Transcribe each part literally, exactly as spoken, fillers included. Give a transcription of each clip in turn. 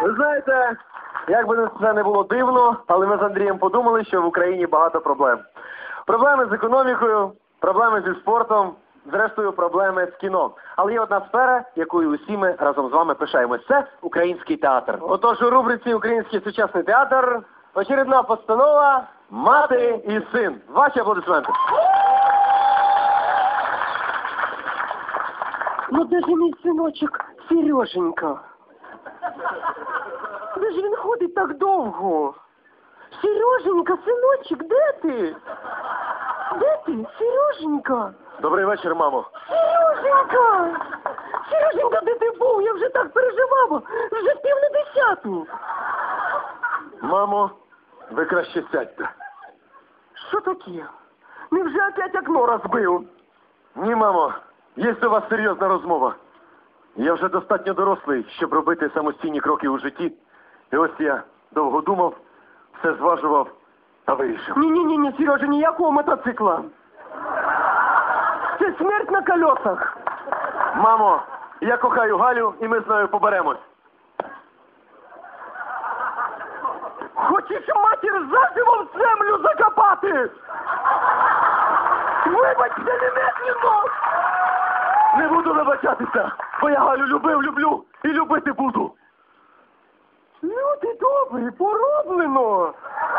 Ви знаєте, як би це не було дивно, але ми з Андрієм подумали, що в Україні багато проблем. Проблеми з економікою, проблеми зі спортом, зрештою проблеми з кіно. Але є одна сфера, якою усі ми разом з вами пишаємось. Це український театр. Отож, у рубриці «Український сучасний театр» очередна постанова «Мати і син». Ваші аплодисменти. Ну де ж мій синочок Сереженька? Де ж він ходить так довго? Сереженька, синочок, де ти? Де ти, Сереженька? Добрий вечір, мамо. Сереженька! Сереженька, де ти був? Я вже так переживала. Вже пів на десяту. Мамо, ви краще сядьте. Що таке? Невже опять окно розбив? Ні, мамо, є до вас серйозна розмова. Я вже достатньо дорослий, щоб робити самостійні кроки у житті. І ось я довго думав, все зважував та вирішив. Ні-ні-ні, Сережа, ніякого мотоцикла. Це смерть на колесах. Мамо, я кохаю Галю, і ми з нею поберемось. Хочеш матір заживо в землю закопати? Вибачте немедленно! Не буду вибачатися, бо я Галю любив, люблю і любити буду. Люди добрі, пороблено!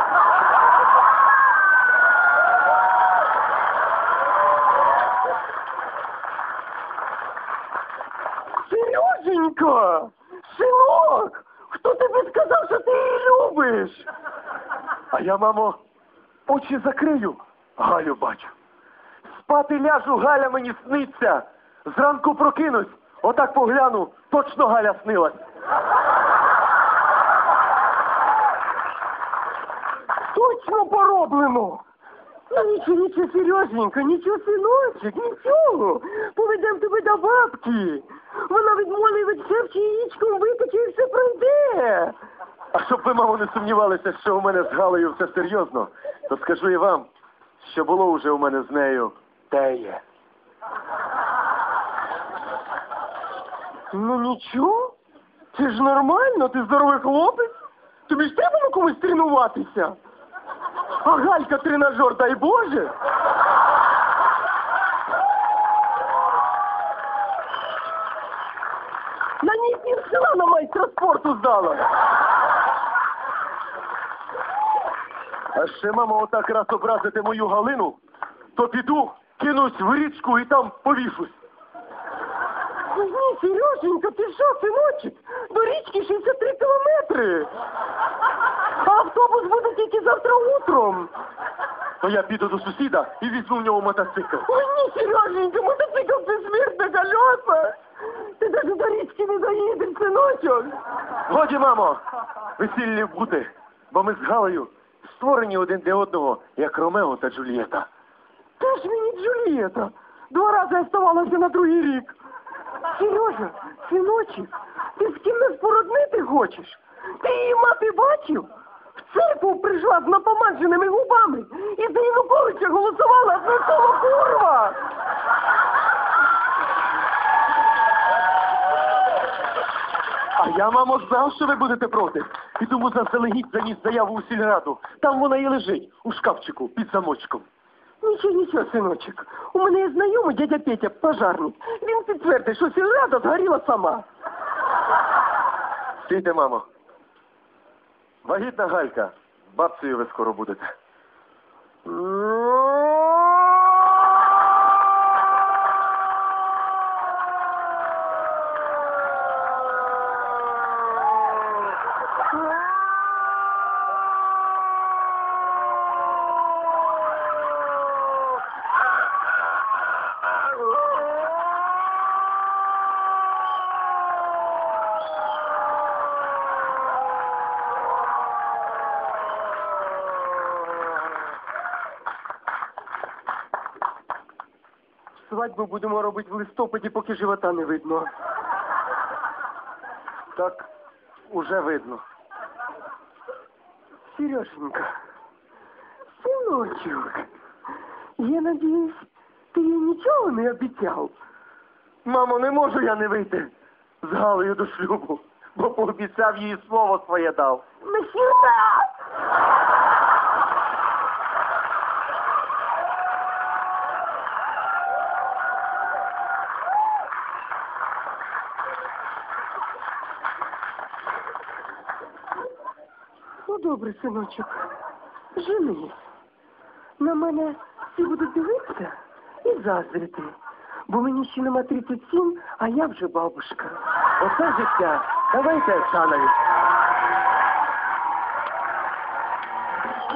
Сереженька! Синок! Хто тобі сказав, що ти її любиш? А я, мамо, очі закрию, Галю бачу. Спати ляжу, Галя мені сниться. Зранку прокинусь, отак погляну, точно Галя снилась. Точно пороблено! Ну нічого, нічого, Сереженька, нічого, синочок, нічого. Поведемо тебе до бабки. Вона відмолить від шепче яєчком випече і все пройде. А щоб ви, мамо, не сумнівалися, що у мене з Галею все серйозно, то скажу і вам, що було вже у мене з нею теє. Ну нічого, це ж нормально, ти здоровий хлопець. Тобі ж треба на комусь тренуватися. А Галька тренажер, дай Боже. На ній пів села на майстра спорту здала. А ще, мамо, отак раз образити мою Галину, то піду, кинусь в річку і там повішусь. Ні, Сереженька, ти що, синочок? До річки шістдесят три кілометри. А автобус буде тільки завтра утром. То я піду до сусіда і візьму в нього мотоцикл. Ой, ні, Сереженька, мотоцикл – це смерть на колеса. Ти навіть до річки не доїдеш, синочок. Годі, мамо, весіллі буде, бо ми з Галею створені один для одного, як Ромео та Джульєта. Ти ж мені Джульєта. Два рази оставалася на другий рік. Сережа, синочок, ти з ким нас породнити хочеш? Ти її мати бачив? В церкву прийшла з напомадженими губами і за Януковича голосувала за того курва. А я, мамо, знав, що ви будете проти. І тому заздалегідь заніс заяву у сільраду. Там вона і лежить, у шкафчику, під замочком. Нічого, нічого, синочок. У мене є знайомий дядя Петя, пожарник. Він підтвердить, що сільрада згоріла сама. Стійте, мамо. Вагітна Галька, бабцею ви скоро будете. Свадьбу будемо робити в листопаді, поки живота не видно. Так, уже видно. Сереженька, синочок, я надіюсь, ти їй нічого не обіцяв? Мамо, не можу я не вийти з Галею до шлюбу. бо пообіцяв їй слово своє дав. Нахіра! Ну, добре, синочок, женись. На мене всі будуть дивитися і заздрити. Бо мені ще нема тридцять сім, а я вже бабушка. Оце життя. Давайте, Оксанович.